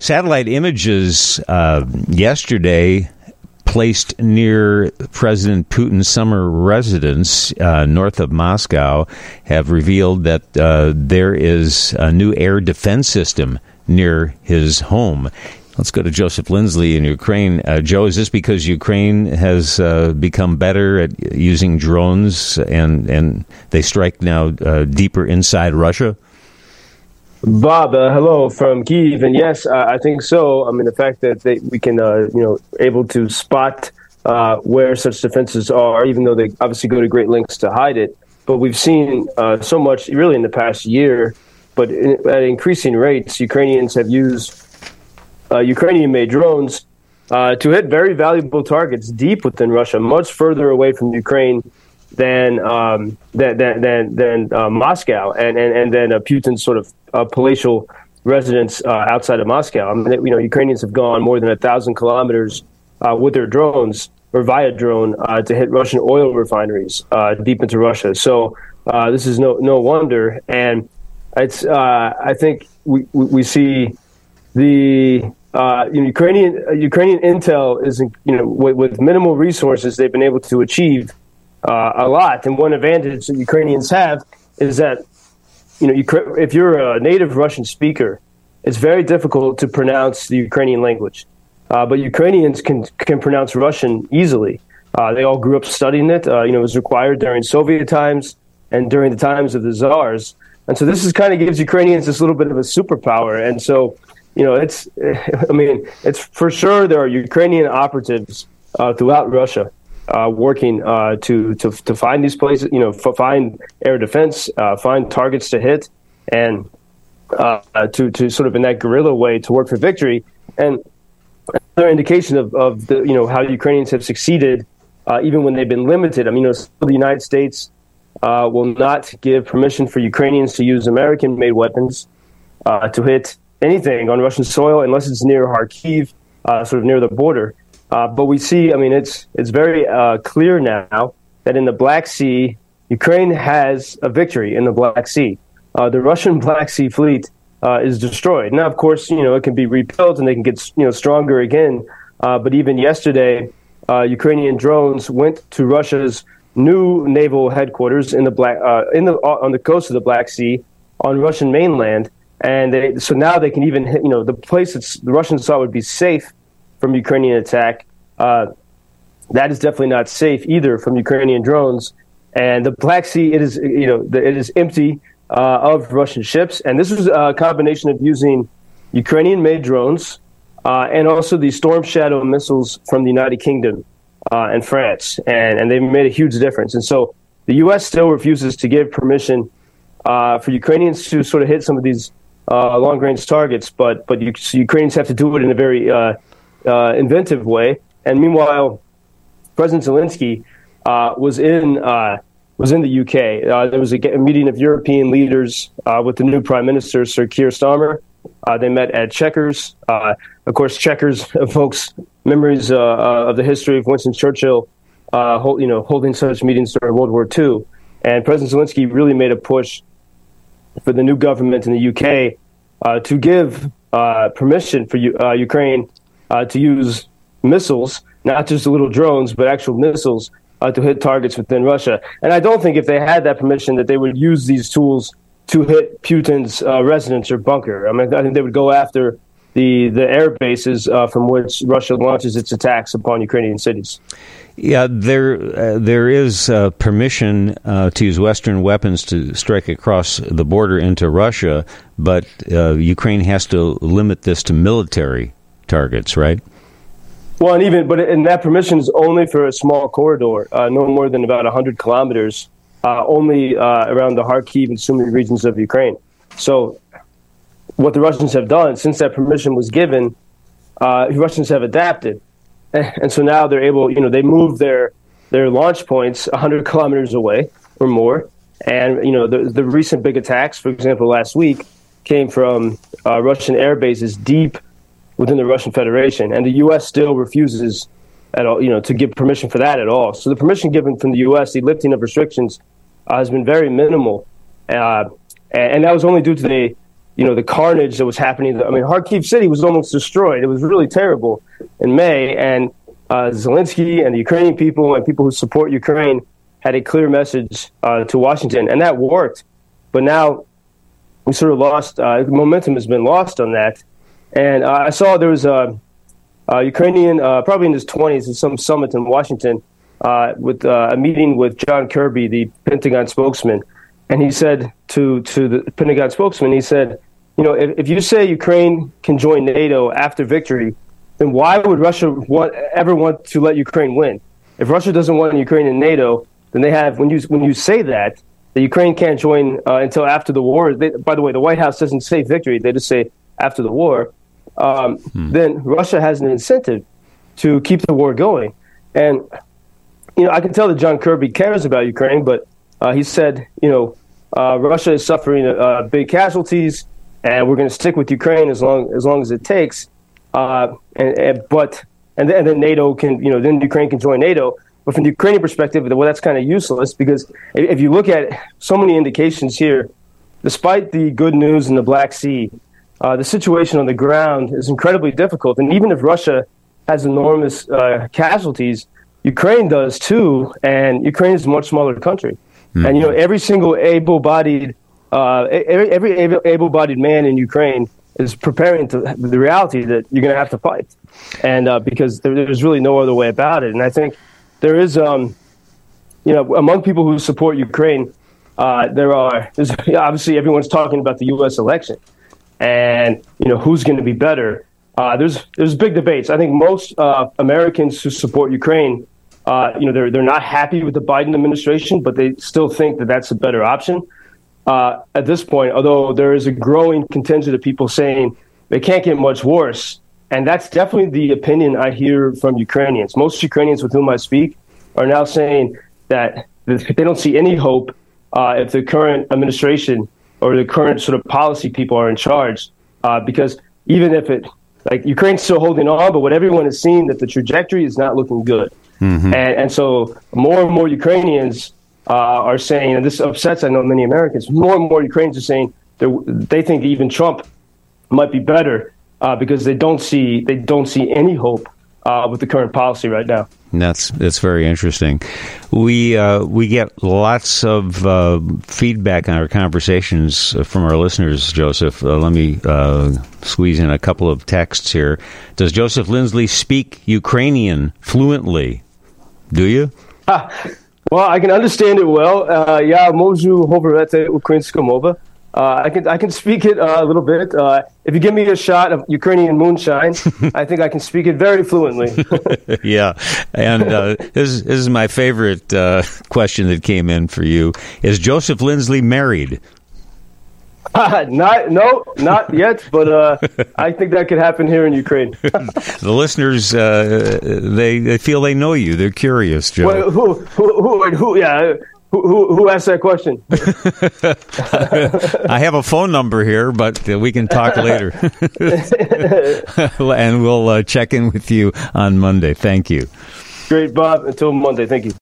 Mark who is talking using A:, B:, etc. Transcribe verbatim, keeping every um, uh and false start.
A: Satellite images uh, yesterday placed near President Putin's summer residence uh, north of Moscow have revealed that uh, there is a new air defense system near his home. Let's go to Joseph Lindsley in Ukraine. Uh, Joe, is this because Ukraine has uh, become better at using drones and, and they strike now uh, deeper inside Russia?
B: Bob, uh, hello from Kyiv, and yes, uh, I think so. I mean, the fact that they, we can, uh, you know, able to spot uh, where such defenses are, even though they obviously go to great lengths to hide it. But we've seen uh, so much, really, in the past year. But in, at increasing rates, Ukrainians have used uh, Ukrainian-made drones uh, to hit very valuable targets deep within Russia, much further away from Ukraine than um, than than than, than uh, Moscow, and and and then uh, Putin's sort of uh, palatial residence uh, outside of Moscow. I mean, you know, Ukrainians have gone more than a thousand kilometers uh, with their drones or via drone uh, to hit Russian oil refineries uh, deep into Russia. So uh, this is no no wonder, and it's uh, I think we we see the uh, you know, Ukrainian uh, Ukrainian intel is, you know, with, with minimal resources they've been able to achieve Uh, a lot. And one advantage that Ukrainians have is that, you know, you, if you're a native Russian speaker, it's very difficult to pronounce the Ukrainian language. Uh, but Ukrainians can can pronounce Russian easily. Uh, they all grew up studying it. Uh, you know, it was required during Soviet times and during the times of the czars. And so this is kind of gives Ukrainians this little bit of a superpower. And so, you know, it's, I mean, it's for sure there are Ukrainian operatives uh, throughout Russia Uh, working uh, to, to to find these places, you know, f- find air defense, uh, find targets to hit, and uh, to to sort of in that guerrilla way to work for victory. And another indication of, of the you know how the Ukrainians have succeeded, uh, even when they've been limited. I mean, you know, the United States uh, will not give permission for Ukrainians to use American-made weapons uh, to hit anything on Russian soil unless it's near Kharkiv, uh, sort of near the border. Uh, but we see, I mean, it's it's very uh, clear now that in the Black Sea, Ukraine has a victory in the Black Sea. Uh, the Russian Black Sea fleet uh, is destroyed. Now, of course, you know, it can be rebuilt and they can get, you know, stronger again. Uh, but even yesterday, uh, Ukrainian drones went to Russia's new naval headquarters in the Black uh, in the on the coast of the Black Sea on Russian mainland, and they, so now they can even hit, you know, the place that the Russians thought would be safe from Ukrainian attack, uh, that is definitely not safe either from Ukrainian drones. And the Black Sea, it is, you know, it is empty uh, of Russian ships. And this was a combination of using Ukrainian-made drones uh, and also the Storm Shadow missiles from the United Kingdom uh, and France, and and they've made a huge difference. And so the U S still refuses to give permission uh, for Ukrainians to sort of hit some of these uh, long-range targets, but but you, so Ukrainians have to do it in a very uh, Uh, inventive way. And meanwhile, President Zelensky uh, was in uh, was in the U K. Uh, there was a, a meeting of European leaders uh, with the new Prime Minister, Sir Keir Starmer. Uh, they met at Chequers. Uh, of course, Chequers evokes memories uh, uh, of the history of Winston Churchill, uh, hold, you know, holding such meetings during World War Two. And President Zelensky really made a push for the new government in the U K uh, to give uh, permission for U- uh, Ukraine Uh, to use missiles, not just the little drones, but actual missiles uh, to hit targets within Russia. And I don't think if they had that permission that they would use these tools to hit Putin's uh, residence or bunker. I mean, I think they would go after the, the air bases uh, from which Russia launches its attacks upon Ukrainian cities.
A: Yeah, there uh, there is uh, permission uh, to use Western weapons to strike across the border into Russia, but uh, Ukraine has to limit this to military targets, right?
B: Well, and even, but and that permission is only for a small corridor, uh, no more than about one hundred kilometers, uh, only uh, around the Kharkiv and Sumy regions of Ukraine. So what the Russians have done since that permission was given, uh, the Russians have adapted. And so now they're able, you know, they move their their launch points one hundred kilometers away or more. And, you know, the, the recent big attacks, for example, last week, came from uh, Russian air bases deep within the Russian Federation, and the U S still refuses at all, you know, to give permission for that at all. So the permission given from the U S, the lifting of restrictions, uh, has been very minimal, uh, and, and that was only due to the you know, the carnage that was happening. I mean, Kharkiv City was almost destroyed. It was really terrible in May. And uh, Zelensky and the Ukrainian people and people who support Ukraine had a clear message uh, to Washington, and that worked. But now we sort of lost, uh, momentum has been lost on that. And uh, I saw there was a, a Ukrainian, uh, probably in his twenties, at some summit in Washington, uh, with uh, a meeting with John Kirby, the Pentagon spokesman. And he said to, to the Pentagon spokesman, he said, you know, if, if you say Ukraine can join NATO after victory, then why would Russia want, ever want to let Ukraine win? If Russia doesn't want Ukraine in NATO, then they have, when you when you say that, that Ukraine can't join uh, until after the war. They, by the way, the White House doesn't say victory. They just say after the war. Um, hmm. Then Russia has an incentive to keep the war going. And, you know, I can tell that John Kirby cares about Ukraine, but uh, he said, you know, uh, Russia is suffering uh, big casualties, and we're going to stick with Ukraine as long as long as it takes. Uh, and, and but and then, and then NATO can, you know, then Ukraine can join NATO. But from the Ukrainian perspective, well, that's kind of useless, because if you look at so many indications here, despite the good news in the Black Sea, uh, the situation on the ground is incredibly difficult. And even if Russia has enormous uh, casualties, Ukraine does too, and Ukraine is a much smaller country. Mm-hmm. And, you know, every single able-bodied, uh, every, every able-bodied man in Ukraine is preparing to the reality that you're going to have to fight, and uh, because there, there's really no other way about it. And I think there is, um, you know, among people who support Ukraine, uh, there are, there's, obviously everyone's talking about the U S election and, you know, who's going to be better. Uh, there's there's big debates. I think most uh, Americans who support Ukraine, uh, you know, they're they're not happy with the Biden administration, but they still think that that's a better option uh, at this point, although there is a growing contingent of people saying they can't get much worse. And that's definitely the opinion I hear from Ukrainians. Most Ukrainians with whom I speak are now saying that they don't see any hope uh, if the current administration or the current sort of policy people are in charge, uh, because even if it, like, Ukraine's still holding on, but what everyone is seeing, that the trajectory is not looking good. Mm-hmm. And, and so more and more Ukrainians uh, are saying, and this upsets, I know, many Americans, more and more Ukrainians are saying they think even Trump might be better. Uh, because they don't see they don't see any hope uh, with the current policy right now.
A: That's that's very interesting. We uh, we get lots of uh, feedback on our conversations from our listeners, Joseph. Uh, let me uh, squeeze in a couple of texts here. Does Joseph Lindsley speak Ukrainian fluently? Do you?
B: Ah, well, I can understand it well. Я можу говорити українською мовою. Uh, I can I can speak it uh, a little bit. Uh, if you give me a shot of Ukrainian moonshine, I think I can speak it very fluently.
A: Yeah, and uh, this, this is my favorite uh, question that came in for you. Is Joseph Lindsley married?
B: Uh, not no, not yet, but uh, I think that could happen here in Ukraine.
A: The listeners, uh, they they feel they know you. They're curious, Joe.
B: Well, who, who, who, who, yeah. Who, who asked that question?
A: I have a phone number here, but we can talk later. And we'll uh, check in with you on Monday. Thank you.
B: Great, Bob. Until Monday. Thank you.